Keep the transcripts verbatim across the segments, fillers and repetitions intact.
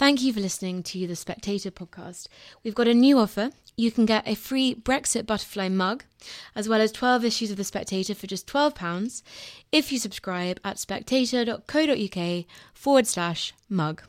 Thank you for listening to the Spectator podcast. We've got a new offer. You can get a free Brexit Butterfly mug, as well as twelve issues of The Spectator for just twelve pounds if you subscribe at spectator.co.uk forward slash mug.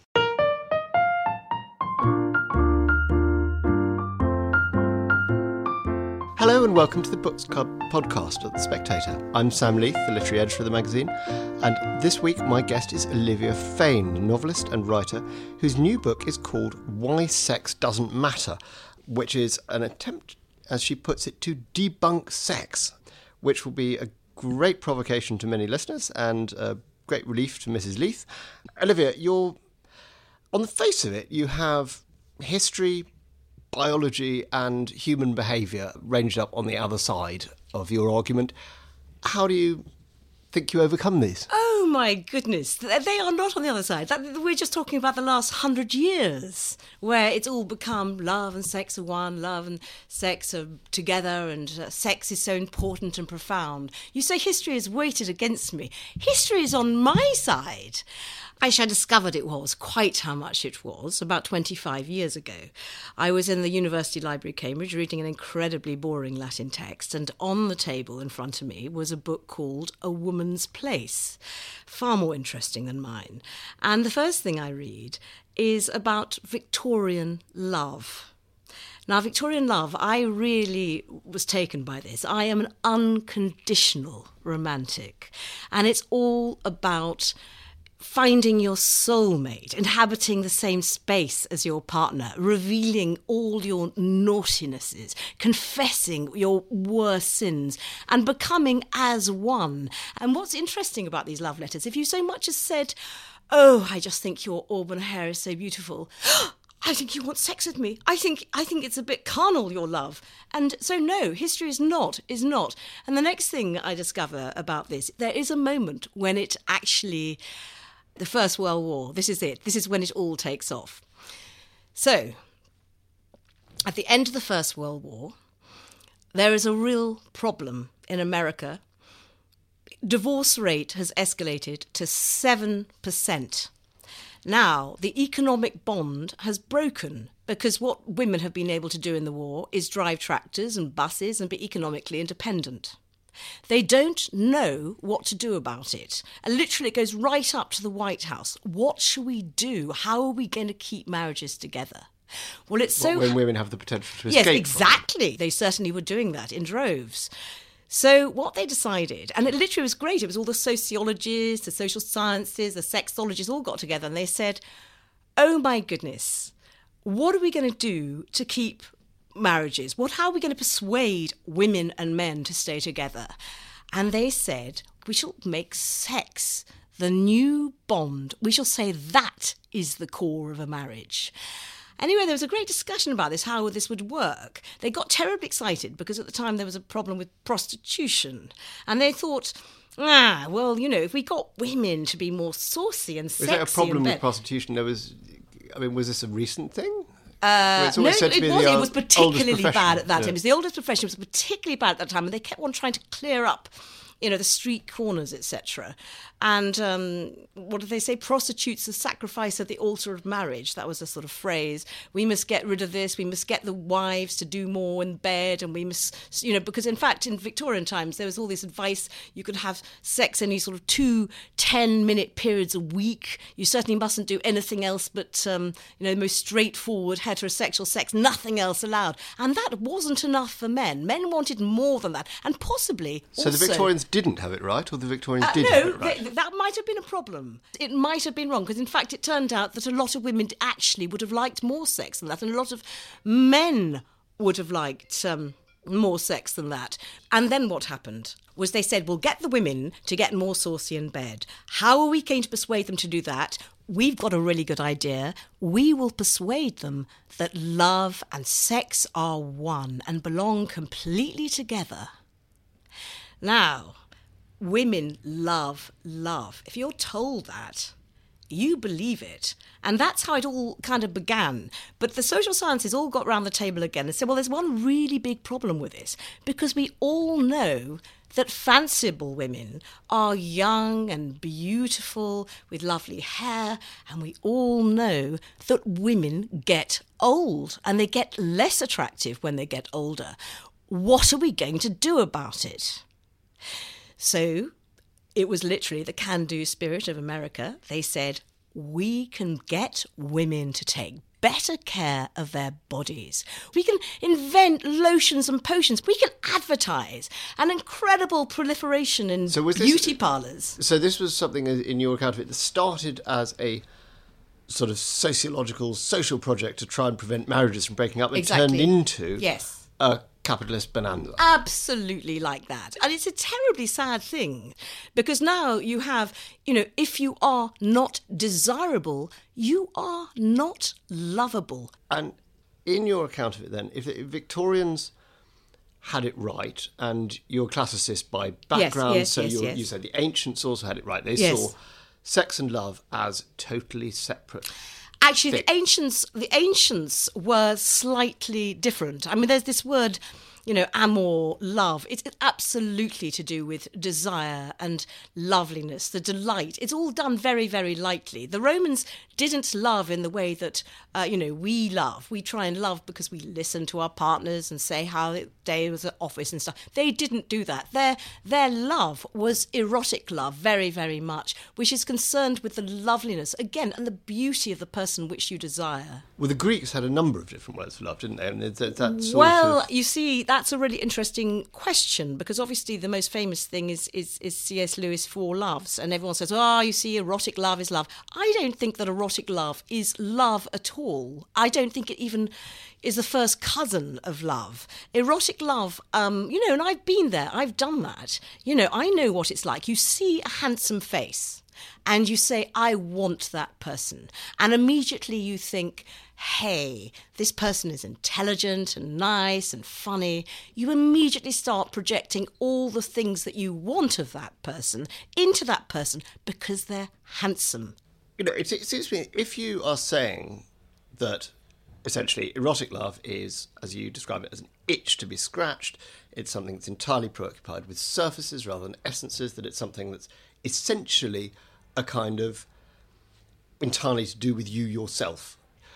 Hello and welcome to the Books Club podcast at The Spectator. I'm Sam Leith, the literary editor of the magazine, and this week my guest is Olivia Fain, a novelist and writer whose new book is called Why Sex Doesn't Matter, which is an attempt, as she puts it, to debunk sex, which will be a great provocation to many listeners and a great relief to Missus Leith. Olivia, you're, on the face of it, you have history, biology and human behaviour ranged up on the other side of your argument. How do you think you overcome these? Oh my goodness, they are not on the other side. That, we're just talking about the last hundred years, where it's all become love and sex are one, love and sex are together, and uh, sex is so important and profound. You say history is weighted against me. History is on my side. Actually, I discovered it was, quite how much it was, about twenty-five years ago. I was in the University Library, Cambridge, reading an incredibly boring Latin text, and on the table in front of me was a book called A Woman's Place, far more interesting than mine. And the first thing I read is about Victorian love. Now, Victorian love, I really was taken by this. I am an unconditional romantic, and it's all about finding your soulmate, inhabiting the same space as your partner, revealing all your naughtinesses, confessing your worst sins, and becoming as one. And what's interesting about these love letters, if you so much as said, "Oh, I just think your auburn hair is so beautiful," "I think you want sex with me. I think I think it's a bit carnal, your love." And so no, history is not, is not. And the next thing I discover about this, there is a moment when it actually, the First World War, this is it. This is when it all takes off. So, at the end of the First World War, there is a real problem in America. Divorce rate has escalated to seven percent. Now, the economic bond has broken because what women have been able to do in the war is drive tractors and buses and be economically independent. They don't know what to do about it. And literally it goes right up to the White House. What should we do? How are we going to keep marriages together? Well, it's so... When women have the potential to escape. Yes, exactly. They certainly were doing that in droves. So what they decided, and it literally was great, it was all the sociologists, the social sciences, the sexologists all got together and they said, oh my goodness, what are we going to do to keep marriages? What, how are we going to persuade women and men to stay together? And they said, we shall make sex the new bond. We shall say that is the core of a marriage. Anyway, there was a great discussion about this, how this would work. They got terribly excited because at the time there was a problem with prostitution. And they thought, ah, well, you know, if we got women to be more saucy and sexy... Was there a problem with prostitution? There was, I mean, was this a recent thing? Uh, no, it was, it was particularly bad at that yeah. time. It was the oldest profession. It was particularly bad at that time, and they kept on trying to clear up, you know, the street corners, et cetera. And um, what did they say? Prostitutes the sacrifice at the altar of marriage. That was a sort of phrase. We must get rid of this. We must get the wives to do more in bed, and we must, you know, because in fact in Victorian times there was all this advice you could have sex any sort of two ten-minute periods a week. You certainly mustn't do anything else but, um, you know, the most straightforward heterosexual sex. Nothing else allowed. And that wasn't enough for men. Men wanted more than that, and possibly. So also, the Victorians didn't have it right, or the Victorians uh, did no, have it right? They, that might have been a problem. It might have been wrong, because in fact it turned out that a lot of women actually would have liked more sex than that, and a lot of men would have liked um, more sex than that. And then what happened was they said, we'll get the women to get more saucy in bed. How are we going to persuade them to do that? We've got a really good idea. We will persuade them that love and sex are one and belong completely together. Now, women love love. If you're told that, you believe it. And that's how it all kind of began. But the social sciences all got round the table again and said, well, there's one really big problem with this, because we all know that fanciful women are young and beautiful with lovely hair, and we all know that women get old and they get less attractive when they get older. What are we going to do about it? So it was literally the can-do spirit of America. They said, we can get women to take better care of their bodies. We can invent lotions and potions. We can advertise an incredible proliferation in so was beauty this, parlours. So this was something in your account of it that started as a sort of sociological, social project to try and prevent marriages from breaking up and Exactly. turned into Yes. a capitalist bonanza. Absolutely like that. And it's a terribly sad thing because now you have, you know, if you are not desirable, you are not lovable. And in your account of it then, if, if Victorians had it right, and you're a classicist by background, yes, so yes, you're, yes. you said the ancients also had it right. They Yes. saw sex and love as totally separate. Actually, Thick. the ancients, the ancients were slightly different. I mean, there's this word, you know, amor, love. It's absolutely to do with desire and loveliness, the delight. It's all done very, very lightly. The Romans didn't love in the way that, uh, you know, we love. We try and love because we listen to our partners and say how the day was at office and stuff. They didn't do that. Their, their love was erotic love, very, very much, which is concerned with the loveliness, again, and the beauty of the person which you desire. Well, the Greeks had a number of different words for love, didn't they? And that, that sort Well, of... you see, that's a really interesting question because obviously the most famous thing is, is, is C S Lewis' Four Loves, and everyone says, oh, you see, erotic love is love. I don't think that erotic love is love at all. I don't think it even is the first cousin of love. Erotic love, um, you know, and I've been there, I've done that. You know, I know what it's like. You see a handsome face and you say, I want that person. And immediately you think, hey, this person is intelligent and nice and funny. You immediately start projecting all the things that you want of that person into that person because they're handsome. You know, it, it seems to me, if you are saying that essentially erotic love is, as you describe it, as an itch to be scratched, it's something that's entirely preoccupied with surfaces rather than essences, that it's something that's essentially a kind of entirely to do with you yourself.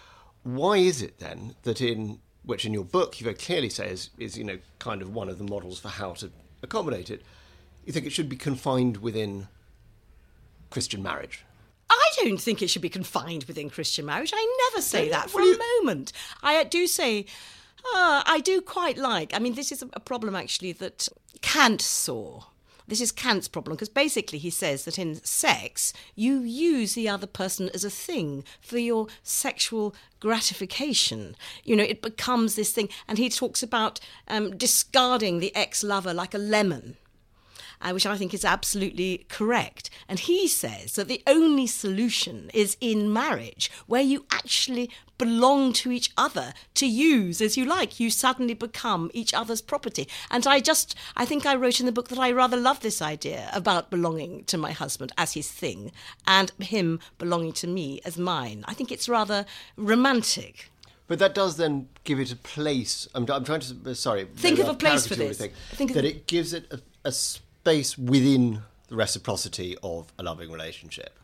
Why is it then that in, which in your book you very clearly say is, is, you know, kind of one of the models for how to accommodate it, you think it should be confined within Christian marriage? I don't think it should be confined within Christian marriage. I never say that for Well, a moment. I do say, uh, I do quite like, I mean, this is a problem actually that Kant saw. This is Kant's problem, because basically he says that in sex, you use the other person as a thing for your sexual gratification. You know, it becomes this thing. And he talks about um, discarding the ex-lover like a lemon. Uh, which I think is absolutely correct. And he says that the only solution is in marriage, where you actually belong to each other to use as you like. You suddenly become each other's property. And I just, I think I wrote in the book that I rather love this idea about belonging to my husband as his thing and him belonging to me as mine. I think it's rather romantic. But that does then give it a place. I'm, I'm trying to, sorry. Think of a place for caricature this. everything, Think of that the- it gives it a, a space within the reciprocity of a loving relationship.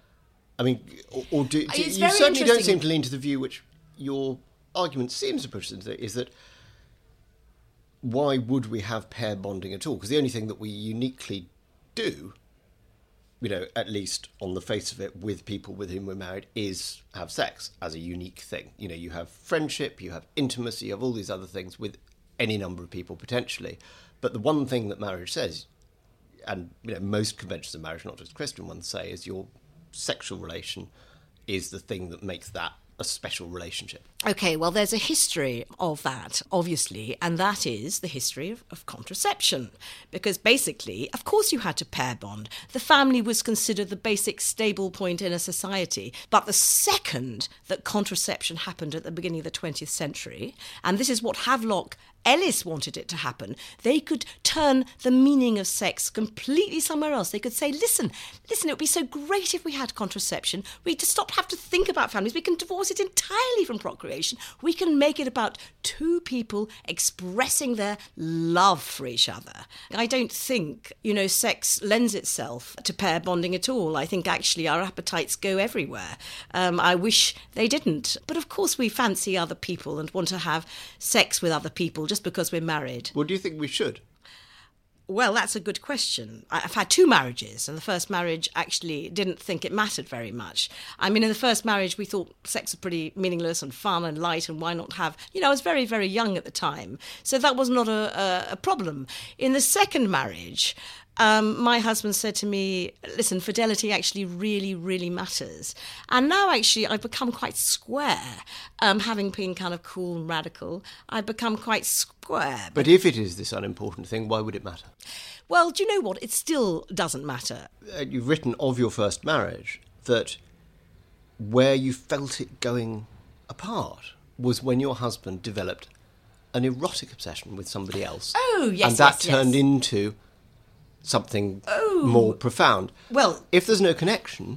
I mean, or, or do, do It's you very certainly don't interesting. seem to lean to the view which your argument seems to push into, is that why would we have pair bonding at all? Because the only thing that we uniquely do, you know, at least on the face of it, with people with whom we're married, is have sex as a unique thing. You know, you have friendship, you have intimacy, you have all these other things with any number of people potentially. But the one thing that marriage says, and you know, most conventions of marriage, not just Christian ones, say, is your sexual relation is the thing that makes that a special relationship. Okay, well, there's a history of that, obviously, and that is the history of, of contraception. Because basically, of course you had to pair bond. The family was considered the basic stable point in a society. But the second that contraception happened at the beginning of the twentieth century, and this is what Havelock Ellis wanted it to happen, they could turn the meaning of sex completely somewhere else. They could say, listen, listen, it would be so great if we had contraception. We'd just stop have to think about families. We can divorce it entirely from procreation. We can make it about two people expressing their love for each other. I don't think, you know, sex lends itself to pair bonding at all. I think actually our appetites go everywhere. Um, I wish they didn't. But of course we fancy other people and want to have sex with other people just because we're married. Well, do you think we should? Well, that's a good question. I've had two marriages, and the first marriage actually didn't think it mattered very much. I mean, in the first marriage, we thought sex was pretty meaningless and fun and light, and why not have... You know, I was very, very young at the time, so that was not a, a, a problem. In the second marriage... Um, my husband said to me, listen, fidelity actually really, really matters. And now actually I've become quite square, um, having been kind of cool and radical. I've become quite square. But if it is this unimportant thing, why would it matter? Well, do you know what? It still doesn't matter. Uh, you've written of your first marriage that where you felt it going apart was when your husband developed an erotic obsession with somebody else. Oh, yes, And that yes, turned yes. into... something Oh. more profound. Well... If there's no connection...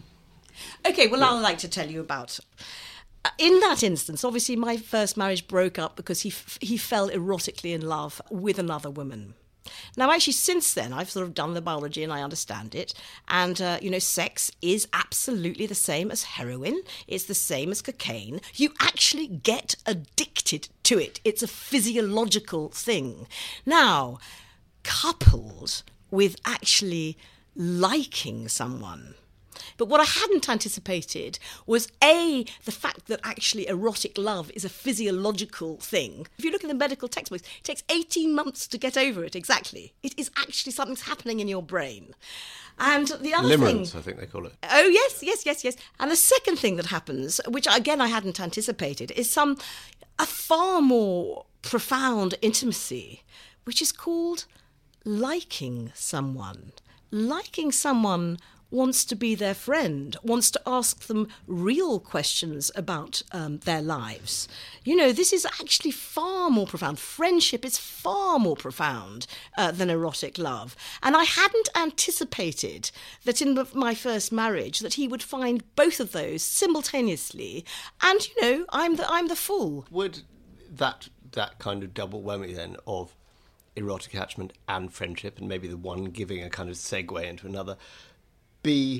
OK, well, I'd like to tell you about... Uh, in that instance, obviously, my first marriage broke up because he f- he fell erotically in love with another woman. Now, actually, since then, I've sort of done the biology and I understand it. And, uh, you know, sex is absolutely the same as heroin. It's the same as cocaine. You actually get addicted to it. It's a physiological thing. Now, coupled... with actually liking someone. But what I hadn't anticipated was, A, the fact that actually erotic love is a physiological thing. If you look in the medical textbooks, it takes eighteen months to get over it, exactly. It is actually something's happening in your brain. And the other Limerence, thing... I think they call it. Oh, yes, yes, yes, yes. And the second thing that happens, which, again, I hadn't anticipated, is some a far more profound intimacy, which is called... liking someone. Liking someone wants to be their friend, wants to ask them real questions about um, their lives. You know, this is actually far more profound. Friendship is far more profound uh, than erotic love. And I hadn't anticipated that in my first marriage that he would find both of those simultaneously. And, you know, I'm the, I'm the fool. Would that that kind of double whammy then of erotic attachment and friendship, and maybe the one giving a kind of segue into another, be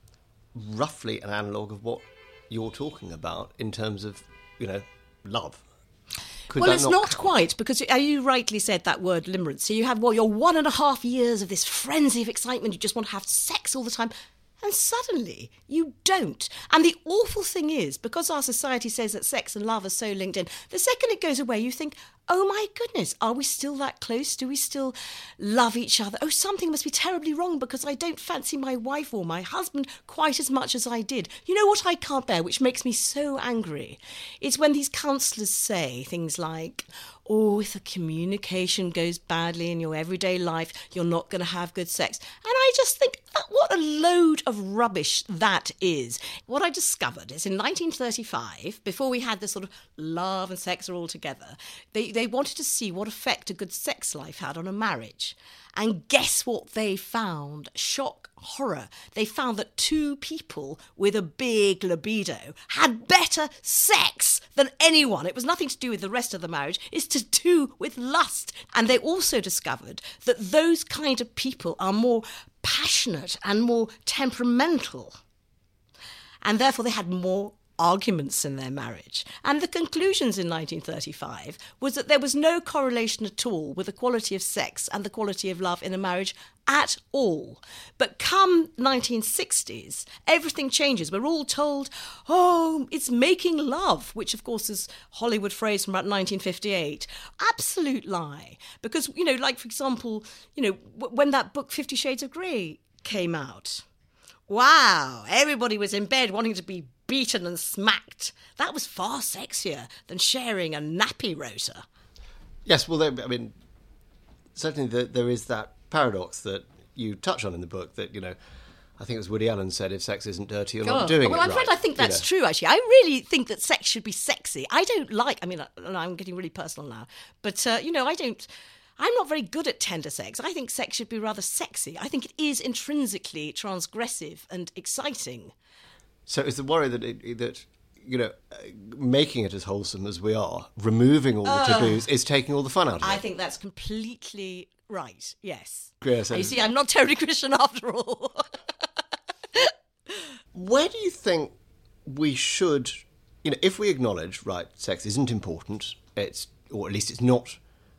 roughly an analogue of what you're talking about in terms of, you know, love? Could well, that it's not not count? quite, because you rightly said that word limerence. So you have, well, your one and a half years of this frenzy of excitement, you just want to have sex all the time. And suddenly you don't. And the awful thing is, because our society says that sex and love are so linked in, the second it goes away, you think, oh my goodness, are we still that close? Do we still love each other? Oh, something must be terribly wrong because I don't fancy my wife or my husband quite as much as I did. You know what I can't bear, which makes me so angry? It's when these counsellors say things like, oh, if the communication goes badly in your everyday life, you're not going to have good sex. And I just think, what a load of rubbish that is. What I discovered is in nineteen thirty-five, before we had this sort of love and sex are all together, they, they wanted to see what effect a good sex life had on a marriage. And guess what they found? Shock, horror. They found that two people with a big libido had better sex than anyone. It was nothing to do with the rest of the marriage. It's to do with lust. And they also discovered that those kind of people are more passionate and more temperamental. And therefore they had more arguments in their marriage. And the conclusions in nineteen thirty-five was that there was no correlation at all with the quality of sex and the quality of love in a marriage at all. But come nineteen sixties, everything changes. We're all told, oh, it's making love, which of course is Hollywood phrase from about nineteen fifty-eight. Absolute lie. Because, you know, like, for example, you know, w- when that book Fifty Shades of Grey came out, wow, everybody was in bed wanting to be beaten and smacked. That was far sexier than sharing a nappy rota. Yes, well, there, I mean, certainly the, there is that paradox that you touch on in the book that, you know, I think it was Woody Allen said, if sex isn't dirty, you're Oh, not doing well, it I'm right. afraid I think you that's know. true, actually. I really think that sex should be sexy. I don't like, I mean, I'm getting really personal now, but, uh, you know, I don't, I'm not very good at tender sex. I think sex should be rather sexy. I think it is intrinsically transgressive and exciting. So is the worry that, it, that you know, uh, making it as wholesome as we are, removing all the taboos, is taking all the fun out of it? I think that's completely right, yes. Yes, you and- see, I'm not terribly Christian after all. Where do you think we should, you know, if we acknowledge, right, sex isn't important, it's, or at least it's not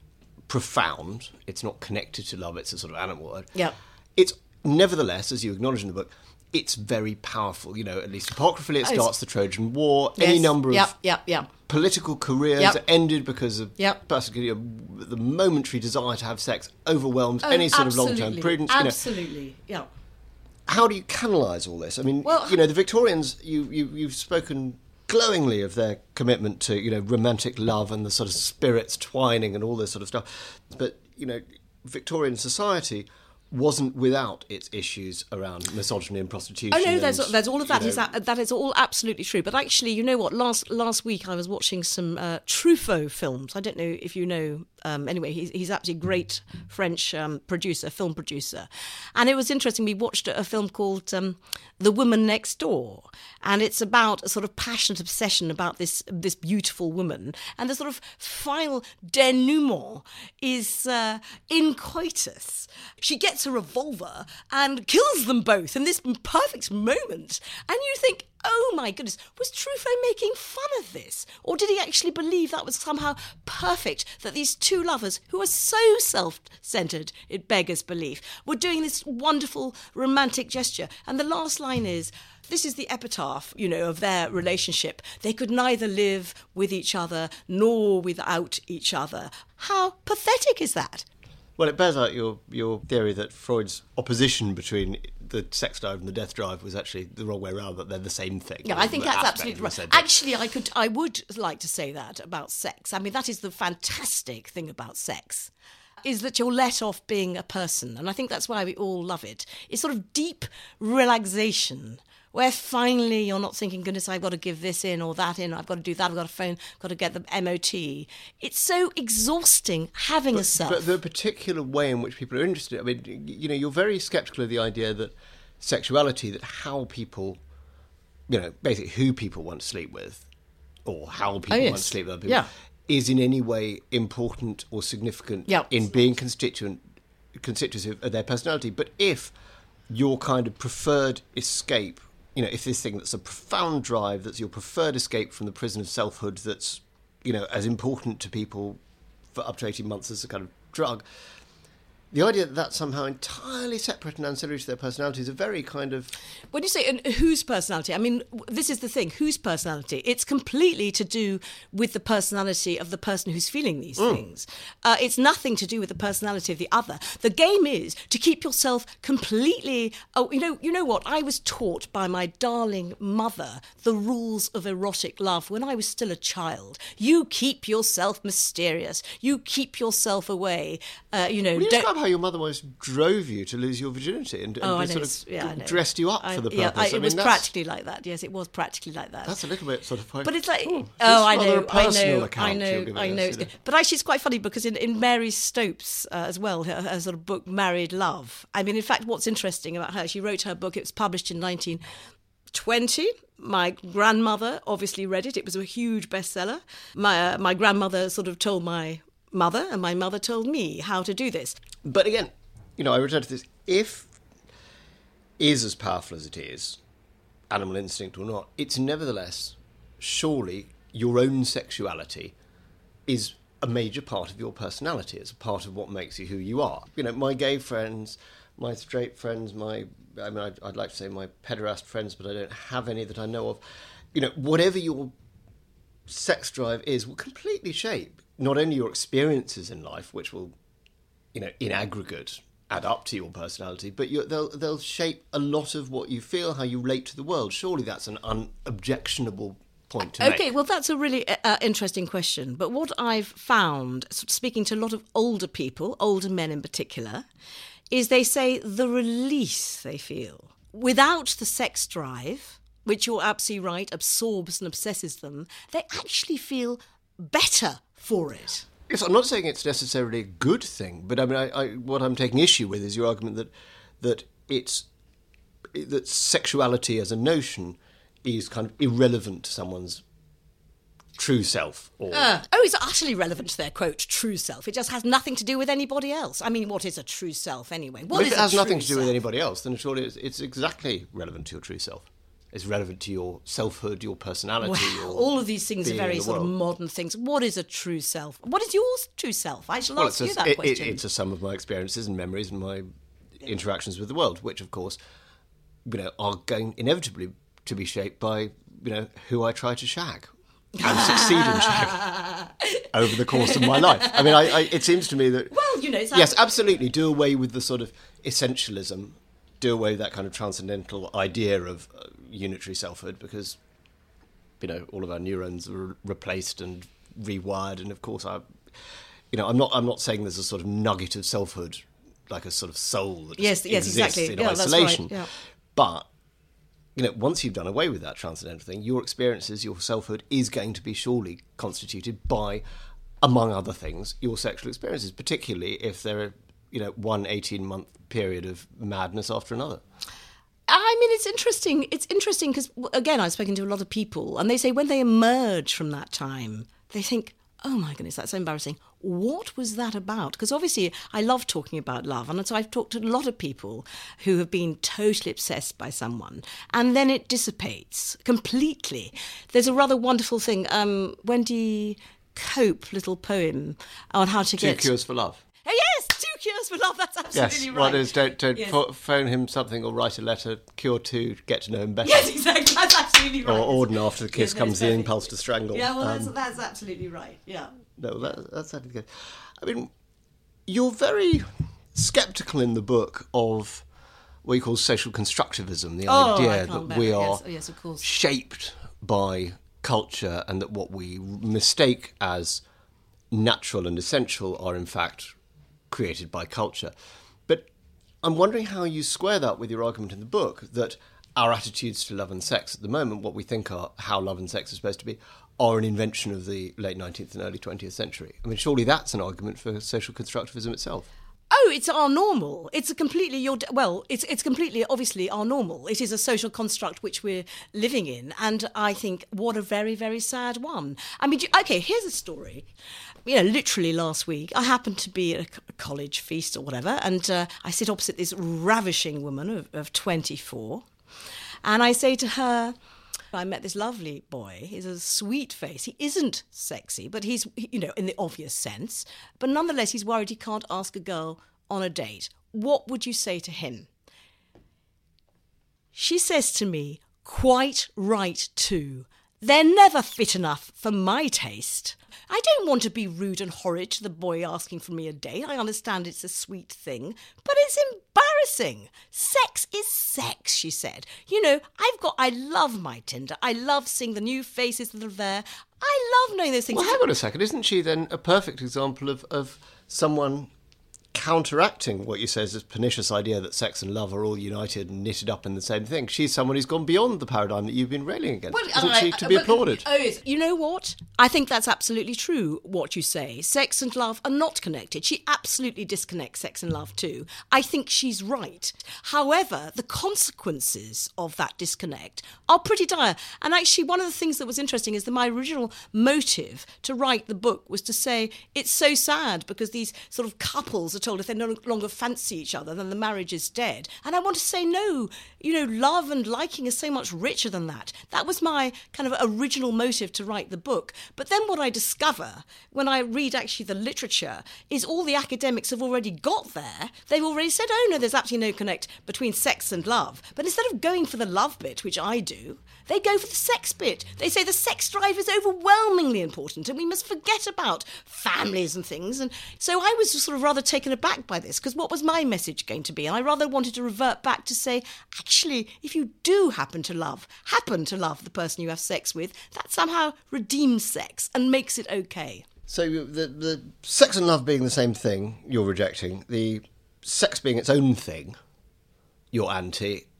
profound, it's not connected to love, it's a sort of animal word. Yep. It's nevertheless, as you acknowledge in the book, it's very powerful. You know, at least apocryphally, it Oh, it's- starts the Trojan War. Any Yes, number of yep, yep, yep. political careers Yep. are ended because of Yep. basically you know, the momentary desire to have sex overwhelms Oh, any sort of long-term absolutely, prudence. You know, Absolutely, yeah. how do you canalise all this? I mean, Well- you know, the Victorians, you, you, you've spoken glowingly of their commitment to, you know, romantic love and the sort of spirits twining and all this sort of stuff. But, you know, Victorian society wasn't without its issues around misogyny and prostitution. Oh no, there's and, there's all of that. you Is know, that that is all absolutely true. But actually, you know what? Last last week I was watching some uh, Truffaut films. I don't know if you know. Um, anyway, he's he's actually a great French um, producer, film producer, and it was interesting. We watched a film called um, The Woman Next Door, and it's about a sort of passionate obsession about this this beautiful woman, and the sort of final denouement is uh, in coitus. She gets a revolver and kills them both in this perfect moment, and you think, oh my goodness, was Truffaut making fun of this? Or did he actually believe that was somehow perfect, that these two lovers, who are so self-centred, it beggars belief, were doing this wonderful romantic gesture? And the last line is, this is the epitaph, you know, of their relationship. They could neither live with each other nor without each other. How pathetic is that? Well, it bears out your, your theory that Freud's opposition between the sex drive and the death drive was actually the wrong way around, that they're the same thing. Yeah, I think The that's aspect absolutely of the right. same thing. Actually, I could, I would like to say that about sex. I mean, that is the fantastic thing about sex, is that you're let off being a person, and I think that's why we all love it. It's sort of deep relaxation, where finally you're not thinking, goodness, I've got to give this in or that in, I've got to do that, I've got to phone, got to get the M O T. It's so exhausting having a self. But the particular way in which people are interested, I mean, you know, you're very sceptical of the idea that sexuality, that how people, you know, basically who people want to sleep with, or how people Oh, yes. want to sleep with other people, Yeah. is in any way important or significant Yeah. in being constituent, constitutive of their personality. But if your kind of preferred escape, you know, if this thing that's a profound drive, that's your preferred escape from the prison of selfhood, that's, you know, as important to people for up to eighteen months as a kind of drug, the idea that that's somehow entirely separate and ancillary to their personality is a very kind of... When you say and whose personality, I mean, w- this is the thing, whose personality? It's completely to do with the personality of the person who's feeling these things. Uh, it's nothing to do with the personality of the other. The game is to keep yourself completely... Oh, you know, you know what? I was taught by my darling mother the rules of erotic love when I was still a child. You keep yourself mysterious. You keep yourself away. Uh, you know, Will you don't... describe how your mother almost drove you to lose your virginity and, and Oh, I know. sort it's- of yeah, I know. dressed you up I- for the yeah, purpose? I- I it mean, was that's- practically like that. Yes, it was practically like that. That's a little bit sort of... Like, But it's like, oh, oh, this I is know, rather a I personal know, account I know, you're giving I us, know. you know. But actually, it's quite funny because in, in Mary Stopes uh, as well, her, her sort of book Married Love. I mean, in fact, what's interesting about her, she wrote her book. It was published in nineteen twenty. My grandmother obviously read it. It was a huge bestseller. My uh, my grandmother sort of told my mother, and my mother told me how to do this. But again, you know, I return to this. If is as powerful as it is, animal instinct or not, it's nevertheless, surely, your own sexuality is a major part of your personality. It's a part of what makes you who you are. You know, my gay friends, my straight friends, my, I mean, I'd, I'd like to say my pederast friends, but I don't have any that I know of. You know, whatever your sex drive is will completely shape not only your experiences in life, which will, you know, in aggregate add up to your personality, but you, they'll they'll shape a lot of what you feel, how you relate to the world. Surely that's an unobjectionable point to make. Okay, well, that's a really uh, interesting question. But what I've found, speaking to a lot of older people, older men in particular, is they say the release they feel without the sex drive, which you're absolutely right, absorbs and obsesses them, they actually feel better for it. Yes, I'm not saying it's necessarily a good thing, but I mean, I, I, what I'm taking issue with is your argument that that it's that sexuality as a notion is kind of irrelevant to someone's true self. Or uh, oh, it's utterly relevant to their, quote, true self. It just has nothing to do with anybody else. I mean, what is a true self anyway? What well, is if it a has true nothing to do self? with anybody else, then surely it's, it's exactly relevant to your true self. It's relevant to your selfhood, your personality. Well, your all of these things are being very in the sort of world. modern things. What is a true self? What is your true self? I shall Well, ask it's you a, that it, question. It, it's a sum of my experiences and memories and my interactions with the world, which, of course, you know, are going inevitably to be shaped by, you know, who I try to shag and succeed in shag over the course of my life. I mean, I, I, it seems to me that... Well, you know... It's yes, absolutely, do away with the sort of essentialism, do away with that kind of transcendental idea of uh, unitary selfhood, because, you know, all of our neurons are replaced and rewired, and of course, I, you know, I'm not, I'm not saying there's a sort of nugget of selfhood, like a sort of soul that Yes, just yes, exists exactly. in Yeah, that's isolation. right, yeah. But, you know, once you've done away with that transcendental thing, your experiences, your selfhood is going to be surely constituted by, among other things, your sexual experiences, particularly if there are, you know, one eighteen-month period of madness after another. I mean, it's interesting. It's interesting because, again, I've spoken to a lot of people, and they say when they emerge from that time, they think, oh my goodness, that's so embarrassing. What was that about? Because obviously I love talking about love, and so I've talked to a lot of people who have been totally obsessed by someone, and then it dissipates completely. There's a rather wonderful thing, um, Wendy Cope little poem on how to Two get... cures for love. Oh, yes, two cures for love, that's absolutely Yes, right. one is don't, don't Yes. pho- phone him something or write a letter. Cure two, get to know him better. Yes, exactly, that's absolutely right. Or Auden, after the kiss Yes, comes the exactly. impulse to strangle. Yeah, well, that's, Um, that's absolutely right, yeah. No, that, that's actually good. I mean, you're very sceptical in the book of what you call social constructivism, the Oh, I idea can't that bear we it. are Yes, oh, yes, of course. shaped by culture and that what we mistake as natural and essential are in fact created by culture. But I'm wondering how you square that with your argument in the book that our attitudes to love and sex at the moment, what we think are how love and sex are supposed to be, are an invention of the late nineteenth and early twentieth century. I mean, surely that's an argument for social constructivism itself. Oh, it's our normal. It's a completely your well. It's it's completely obviously our normal. It is a social construct which we're living in, and I think what a very very sad one. I mean, okay, here's a story. You know, literally last week, I happened to be at a college feast or whatever, and uh, I sit opposite this ravishing woman of, of twenty-four, and I say to her, I met this lovely boy. He's a sweet face. He isn't sexy, but he's, you know, in the obvious sense. But nonetheless, he's worried he can't ask a girl on a date. What would you say to him? She says to me, quite right too. They're never fit enough for my taste. I don't want to be rude and horrid to the boy asking for me a date. I understand it's a sweet thing, but it's embarrassing. Sex is sex, she said. You know, I've got, I love my Tinder. I love seeing the new faces that are there. I love knowing those things. Well, hang on a second. Isn't she then a perfect example of, of someone counteracting what you say is this pernicious idea that sex and love are all united and knitted up in the same thing? She's someone who's gone beyond the paradigm that you've been railing against. Well, Isn't I- she to I- be but- applauded? Oh, yes. You know what? I think that's absolutely true, what you say. Sex and love are not connected. She absolutely disconnects sex and love too. I think she's right. However, the consequences of that disconnect are pretty dire. And actually, one of the things that was interesting is that my original motive to write the book was to say it's so sad because these sort of couples are told if they no longer fancy each other, then the marriage is dead. And I want to say, no, you know, love and liking is so much richer than that. That was my kind of original motive to write the book. But then what I discover when I read actually the literature is all the academics have already got there. They've already said, oh no, there's absolutely no connect between sex and love. But instead of going for the love bit, which I do, they go for the sex bit. They say the sex drive is overwhelmingly important and we must forget about families and things. And so I was sort of rather taken aback by this, because what was my message going to be? And I rather wanted to revert back to say, actually, if you do happen to love, happen to love the person you have sex with, that somehow redeems sex and makes it okay. So the, the sex and love being the same thing, you're rejecting. The sex being its own thing, you're anti.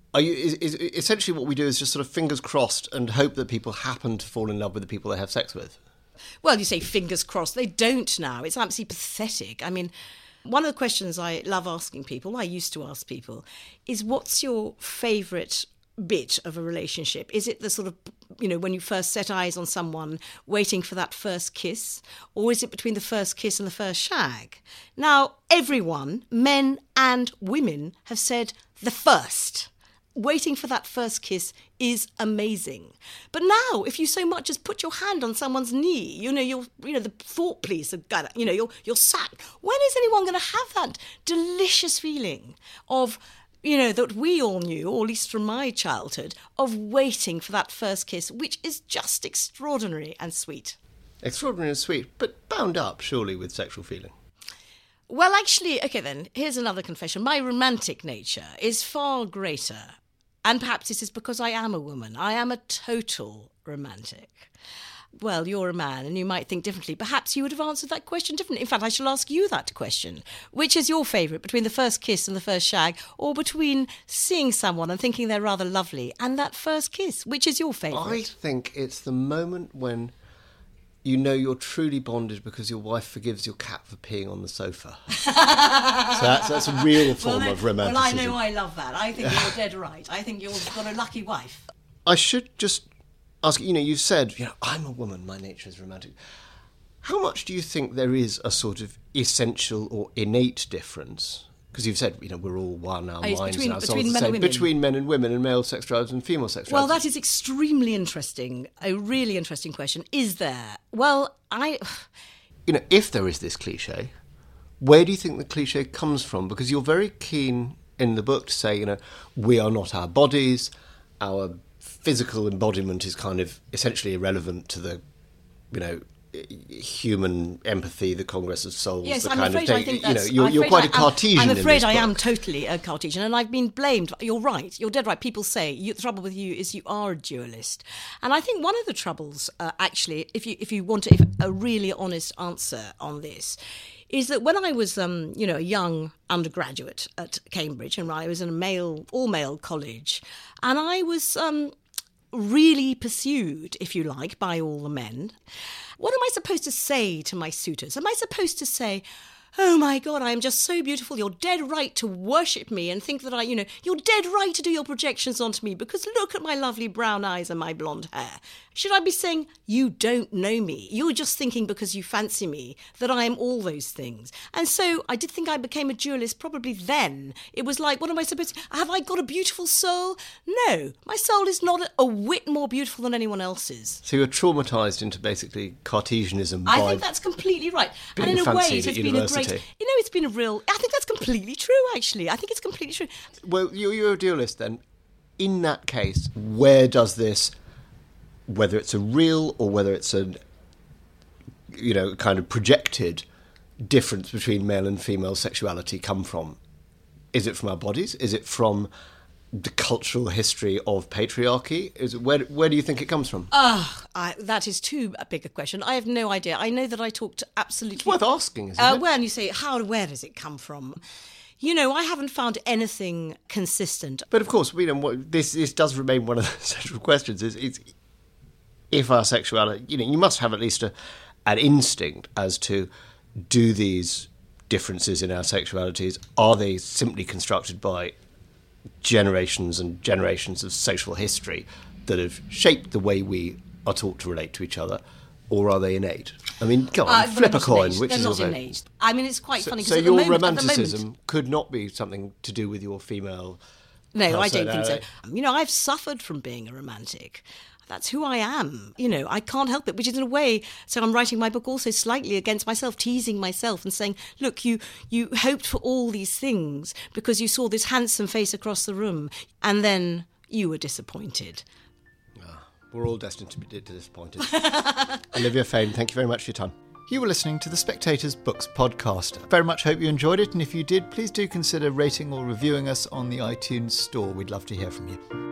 Are you, is, is essentially what we do is just sort of fingers crossed and hope that people happen to fall in love with the people they have sex with? Well, you say fingers crossed. They don't now. It's absolutely pathetic. I mean, one of the questions I love asking people, I used to ask people, is what's your favourite bit of a relationship? Is it the sort of, you know, when you first set eyes on someone, waiting for that first kiss? Or is it between the first kiss and the first shag? Now, everyone, men and women, have said the first. Waiting for that first kiss is amazing. But now, if you so much as put your hand on someone's knee, you know, you're, you know, the thought police have got, you know, you're, you're sat. When is anyone going to have that delicious feeling of, you know, that we all knew, or at least from my childhood, of waiting for that first kiss, which is just extraordinary and sweet. Extraordinary and sweet, but bound up, surely, with sexual feeling. Well, actually, OK then, here's another confession. My romantic nature is far greater. And perhaps this is because I am a woman. I am a total romantic. Well, you're a man and you might think differently. Perhaps you would have answered that question differently. In fact, I shall ask you that question. Which is your favourite, between the first kiss and the first shag, or between seeing someone and thinking they're rather lovely and that first kiss? Which is your favourite? I think it's the moment when you know you're truly bonded because your wife forgives your cat for peeing on the sofa. So that's, that's a real form well, of romanticism. Well, I know I love that. I think you're dead right. I think you've got a lucky wife. I should just ask, you know, you've said, you know, I'm a woman, my nature is romantic. How much do you think there is a sort of essential or innate difference? Because you've said, you know, we're all one, our oh, minds between, and our between souls men the and same. women. Between men and women, and male sex drives and female sex drives. Well, that is extremely interesting. A really interesting question. Is there? Well, I... You know, if there is this cliche, where do you think the cliche comes from? Because you're very keen in the book to say, you know, we are not our bodies, our physical embodiment is kind of essentially irrelevant to the, you know, human empathy, the Congress of Souls, yes, the I'm kind afraid of I think you know, that's, you're, I'm you're quite I a Cartesian. I'm afraid in this I book. am totally a Cartesian, and I've been blamed. You're right. You're dead right. People say you, the trouble with you is you are a dualist, and I think one of the troubles, uh, actually, if you if you want to, if a really honest answer on this, is that when I was, um, you know, a young undergraduate at Cambridge, and I was in a male, all-male college, and I was um, really pursued, if you like, by all the men. What am I supposed to say to my suitors? Am I supposed to say, oh my God, I am just so beautiful, you're dead right to worship me and think that I, you know, you're dead right to do your projections onto me because look at my lovely brown eyes and my blonde hair. Should I be saying, you don't know me, you're just thinking because you fancy me that I am all those things? And so I did think I became a dualist probably then. It was like, what am I supposed to, have I got a beautiful soul? No, my soul is not a, a whit more beautiful than anyone else's. So you're traumatised into basically Cartesianism. I by think that's completely right. being And in a way, fancied it has at been a great, university. you know, it's been a real, I think that's completely true, actually. I think it's completely true. Well, you're, you're a dualist then. In that case, where does this, whether it's a real or whether it's a, you know, kind of projected difference between male and female sexuality come from? Is it from our bodies? Is it from the cultural history of patriarchy? Is it, where where do you think it comes from? Oh, I, that is too big a question. I have no idea. I know that I talked absolutely... It's worth asking, isn't uh, it? When you say, how, where does it come from? You know, I haven't found anything consistent. But of course, you know, what, this this does remain one of the central questions. Is it's if our sexuality, you know, you must have at least a, an instinct as to do these differences in our sexualities, are they simply constructed by generations and generations of social history that have shaped the way we are taught to relate to each other, or are they innate? I mean, go on, Uh, flip they're a not coin. innate. Which They're is not your innate. I mean, it's quite So, funny. 'cause so at the your moment- at the romanticism moment- could not be something to do with your female. No, I don't think so. personality. You know, I've suffered from being a romantic. That's who I am. You know, I can't help it, which is in a way, so I'm writing my book also slightly against myself, teasing myself and saying, look, you you hoped for all these things because you saw this handsome face across the room and then you were disappointed. We're all destined to be disappointed. Olivia Fane, thank you very much for your time. You were listening to the Spectator's Books podcast. I very much hope you enjoyed it, and if you did, please do consider rating or reviewing us on the iTunes store. We'd love to hear from you.